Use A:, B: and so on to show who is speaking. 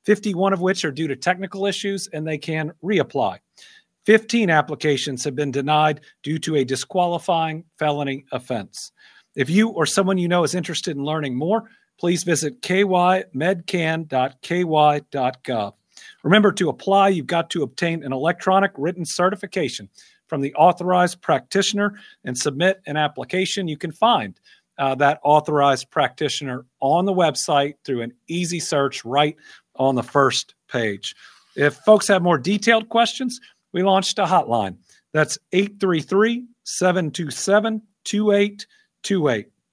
A: 51 of which are due to technical issues, and they can reapply. 15 applications have been denied due to a disqualifying felony offense. If you or someone you know is interested in learning more, please visit kymedcan.ky.gov. Remember, to apply, you've got to obtain an electronic written certification from the authorized practitioner and submit an application. You can find that authorized practitioner on the website through an easy search right on the first page. If folks have more detailed questions, we launched a hotline. That's 833-727-2828.